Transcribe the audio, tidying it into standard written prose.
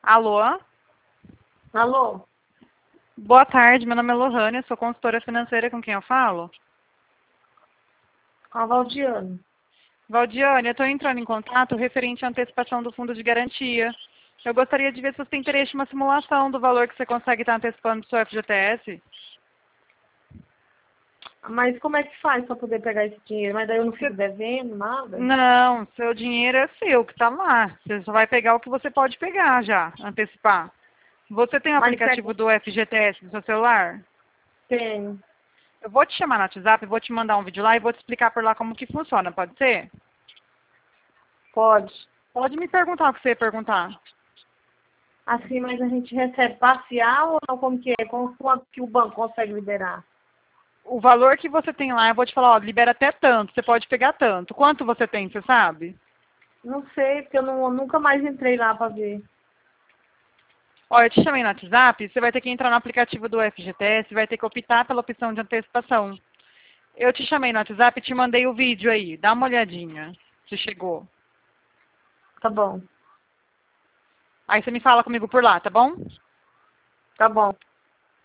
Alô? Alô? Boa tarde, meu nome é Lohane, sou consultora financeira, com quem eu falo? A Valdiane. Valdiane, eu estou entrando em contato referente à antecipação do fundo de garantia. Eu gostaria de ver se você tem interesse em uma simulação do valor que você consegue estar antecipando do seu FGTS. Mas como é que faz para poder pegar esse dinheiro? Mas daí eu não fico devendo nada? Não, seu dinheiro é seu, que está lá. Você só vai pegar o que você pode pegar já, antecipar. Você tem o Mas aplicativo do FGTS no seu celular? tenho. Eu vou te chamar no WhatsApp, vou te mandar um vídeo lá e vou te explicar por lá como que funciona, pode ser? Pode. Pode me perguntar o que você ia perguntar. Assim, mas a gente recebe parcial ou não? Como que é? Quanto que o banco consegue liberar? O valor que você tem lá, eu vou te falar, ó, libera até tanto, você pode pegar tanto. Quanto você tem, você sabe? Não sei, porque nunca mais entrei lá para ver. Ó, eu te chamei no WhatsApp, você vai ter que entrar no aplicativo do FGTS, vai ter que optar pela opção de antecipação. Eu te chamei no WhatsApp e te mandei o vídeo aí, dá uma olhadinha, se chegou. Tá bom. Aí você me fala comigo por lá, tá bom? Tá bom.